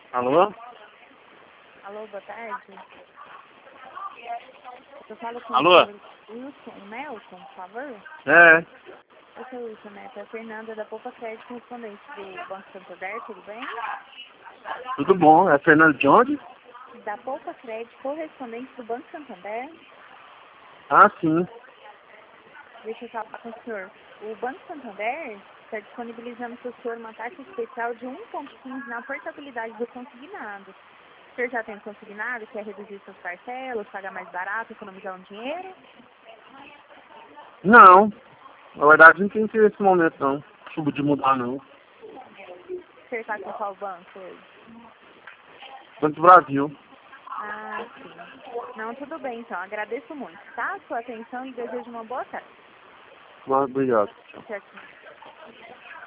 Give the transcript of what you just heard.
Alô? Alô, boa tarde. Eu falo com Alô? o Wilson Nelson, por favor. É, Eu sou Wilson Neto, é a Fernanda da Poupa Crédito, correspondente do Banco Santander, tudo bem? tudo bom. É Fernando de onde? Da Poupa Crédito, correspondente do Banco Santander. Ah, sim. Deixa eu falar com o senhor. O Banco Santander está disponibilizando para o senhor uma taxa especial de 1,15 na portabilidade do consignado. O senhor já tem um consignado, quer reduzir suas parcelas, pagar mais barato, economizar um dinheiro? Não. Na verdade, não tem interesse nesse momento, não. Subo de mudar, não. O senhor está com qual banco hoje? Banco do Brasil. Ah, sim. Não, tudo bem, então. Agradeço muito, tá? Sua atenção e desejo uma boa tarde. Obrigado. Tchau, tchau.